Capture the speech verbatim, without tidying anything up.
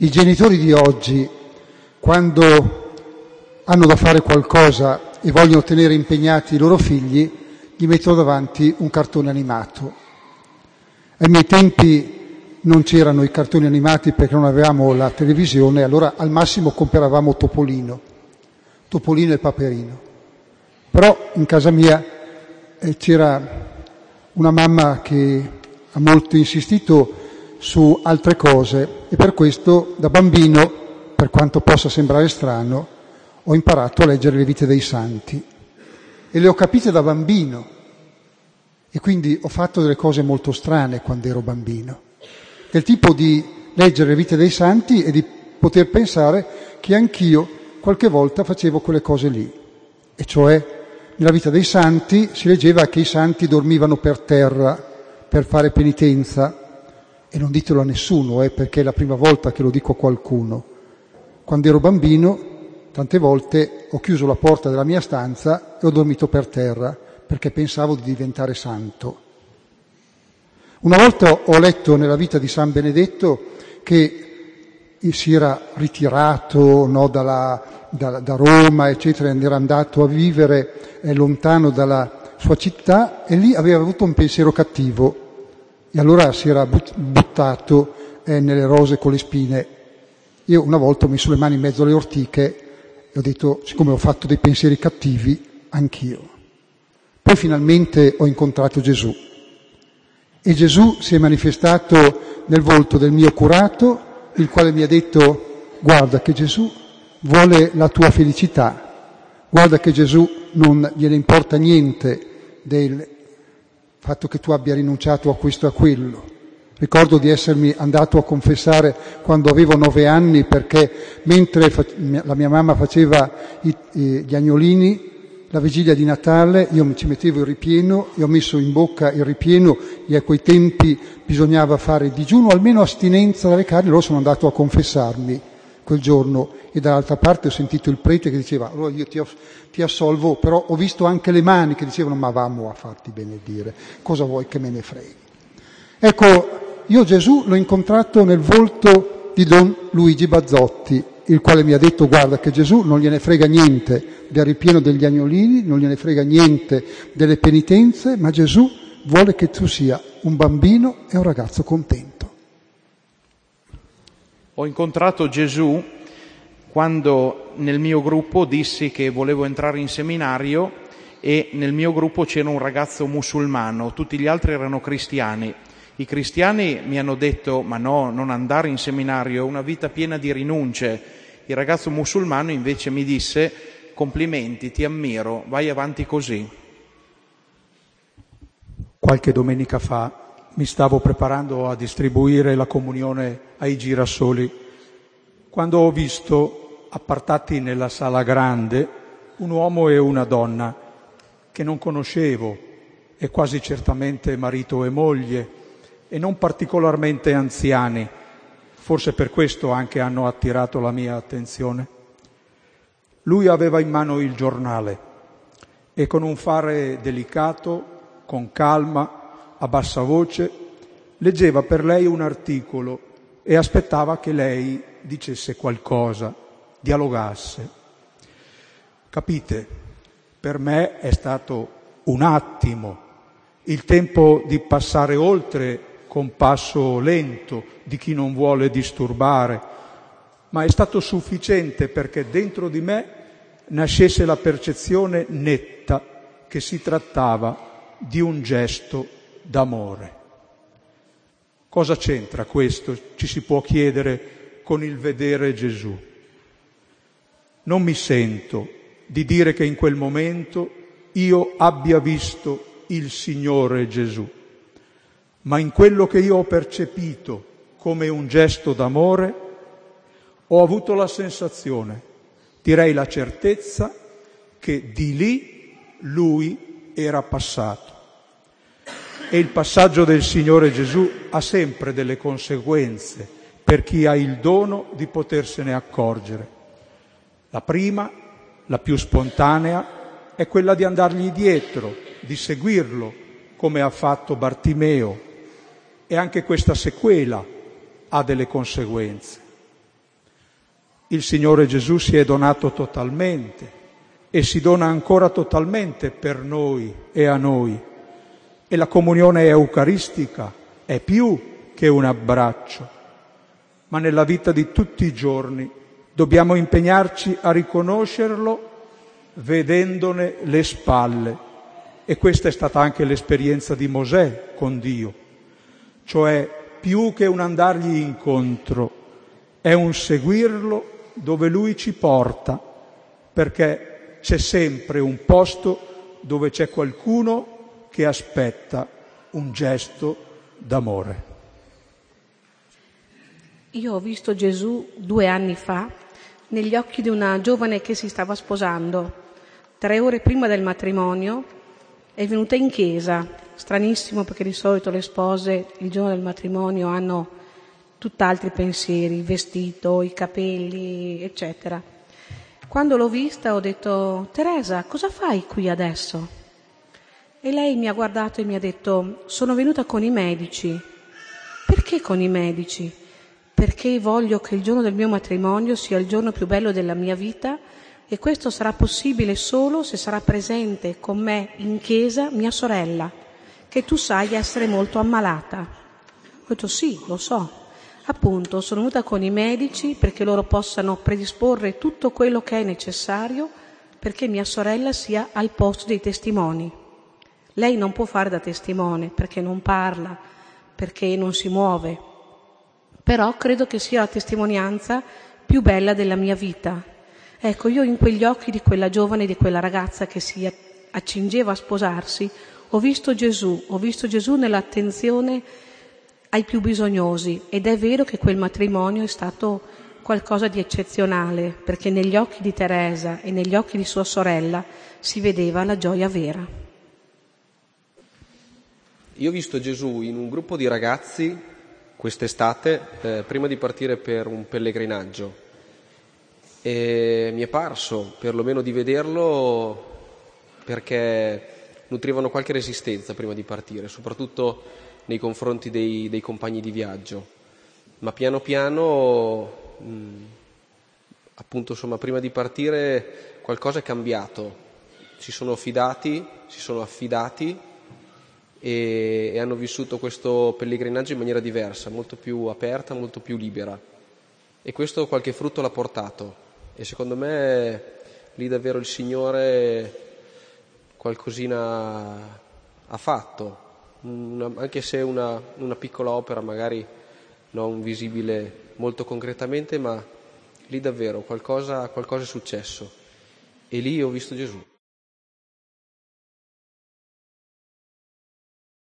I genitori di oggi, quando hanno da fare qualcosa e vogliono tenere impegnati i loro figli, gli mettono davanti un cartone animato. Ai miei tempi non c'erano i cartoni animati perché non avevamo la televisione, allora al massimo comperavamo Topolino, Topolino e Paperino. Però in casa mia eh, c'era una mamma che ha molto insistito su altre cose e per questo da bambino, per quanto possa sembrare strano, ho imparato a leggere le vite dei santi e le ho capite da bambino e quindi ho fatto delle cose molto strane quando ero bambino, del tipo di leggere le vite dei santi e di poter pensare che anch'io qualche volta facevo quelle cose lì, e cioè nella vita dei santi si leggeva che i santi dormivano per terra per fare penitenza. E non ditelo a nessuno, eh, perché è la prima volta che lo dico a qualcuno. Quando ero bambino, tante volte ho chiuso la porta della mia stanza e ho dormito per terra, perché pensavo di diventare santo. Una volta ho letto nella vita di San Benedetto che si era ritirato no, dalla, da, da Roma, eccetera, ed era andato a vivere eh, lontano dalla sua città e lì aveva avuto un pensiero cattivo. E allora si era buttato eh, nelle rose con le spine. Io una volta ho messo le mani in mezzo alle ortiche e ho detto, siccome ho fatto dei pensieri cattivi, anch'io. Poi finalmente ho incontrato Gesù. E Gesù si è manifestato nel volto del mio curato, il quale mi ha detto, guarda che Gesù vuole la tua felicità, guarda che Gesù non gliene importa niente del fatto che tu abbia rinunciato a questo e a quello. Ricordo di essermi andato a confessare quando avevo nove anni perché mentre la mia mamma faceva i, gli agnolini, la vigilia di Natale, io ci mettevo il ripieno e ho messo in bocca il ripieno e a quei tempi bisognava fare digiuno, almeno astinenza dalle carni, allora sono andato a confessarmi quel giorno e dall'altra parte ho sentito il prete che diceva allora io ti, ti assolvo, però ho visto anche le mani che dicevano ma vamo a farti benedire, cosa vuoi che me ne freghi? Ecco, io Gesù l'ho incontrato nel volto di Don Luigi Bazzotti, il quale mi ha detto guarda che Gesù non gliene frega niente del ripieno degli agnolini, non gliene frega niente delle penitenze, ma Gesù vuole che tu sia un bambino e un ragazzo contento. Ho incontrato Gesù quando nel mio gruppo dissi che volevo entrare in seminario e nel mio gruppo c'era un ragazzo musulmano, tutti gli altri erano cristiani. I cristiani mi hanno detto ma no, non andare in seminario, è una vita piena di rinunce. Il ragazzo musulmano invece mi disse complimenti, ti ammiro, vai avanti così. Qualche domenica fa mi stavo preparando a distribuire la comunione ai girasoli, quando ho visto appartati nella sala grande un uomo e una donna che non conoscevo e quasi certamente marito e moglie e non particolarmente anziani, forse per questo anche hanno attirato la mia attenzione. Lui aveva in mano il giornale e con un fare delicato, con calma, a bassa voce, leggeva per lei un articolo e aspettava che lei dicesse qualcosa, dialogasse. Capite, per me è stato un attimo, il tempo di passare oltre con passo lento di chi non vuole disturbare, ma è stato sufficiente perché dentro di me nascesse la percezione netta che si trattava di un gesto d'amore. Cosa c'entra questo, ci si può chiedere, con il vedere Gesù? Non mi sento di dire che in quel momento io abbia visto il Signore Gesù, ma in quello che io ho percepito come un gesto d'amore ho avuto la sensazione, direi la certezza, che di lì lui era passato. E il passaggio del Signore Gesù ha sempre delle conseguenze per chi ha il dono di potersene accorgere. La prima, la più spontanea, è quella di andargli dietro, di seguirlo, come ha fatto Bartimeo. E anche questa sequela ha delle conseguenze. Il Signore Gesù si è donato totalmente e si dona ancora totalmente per noi e a noi. E la comunione eucaristica è più che un abbraccio, ma nella vita di tutti i giorni dobbiamo impegnarci a riconoscerlo vedendone le spalle. E questa è stata anche l'esperienza di Mosè con Dio, cioè più che un andargli incontro, è un seguirlo dove Lui ci porta, perché c'è sempre un posto dove c'è qualcuno che aspetta un gesto d'amore. Io ho visto Gesù due anni fa negli occhi di una giovane che si stava sposando. Tre ore prima del matrimonio è venuta in chiesa, stranissimo perché di solito le spose il giorno del matrimonio hanno tutt'altri pensieri, il vestito, i capelli, eccetera. Quando l'ho vista ho detto: Teresa, cosa fai qui adesso? E lei mi ha guardato e mi ha detto: sono venuta con i medici. Perché con i medici? Perché voglio che il giorno del mio matrimonio sia il giorno più bello della mia vita, e questo sarà possibile solo se sarà presente con me in chiesa mia sorella, che tu sai essere molto ammalata. Ho detto: sì, lo so. Appunto, sono venuta con i medici perché loro possano predisporre tutto quello che è necessario perché mia sorella sia al posto dei testimoni. Lei non può fare da testimone perché non parla, perché non si muove, però credo che sia la testimonianza più bella della mia vita. Ecco, io in quegli occhi di quella giovane, di quella ragazza che si accingeva a sposarsi, ho visto Gesù, ho visto Gesù nell'attenzione ai più bisognosi, ed è vero che quel matrimonio è stato qualcosa di eccezionale, perché negli occhi di Teresa e negli occhi di sua sorella si vedeva la gioia vera. Io ho visto Gesù in un gruppo di ragazzi quest'estate, eh, prima di partire per un pellegrinaggio. E mi è parso perlomeno di vederlo perché nutrivano qualche resistenza prima di partire, soprattutto nei confronti dei, dei compagni di viaggio, ma piano piano mh, appunto insomma prima di partire qualcosa è cambiato, si sono fidati, si sono affidati e, e hanno vissuto questo pellegrinaggio in maniera diversa, molto più aperta, molto più libera, e questo qualche frutto l'ha portato. E secondo me lì davvero il Signore qualcosina ha fatto, una, anche se una, una piccola opera magari non visibile molto concretamente, ma lì davvero qualcosa, qualcosa è successo e lì ho visto Gesù.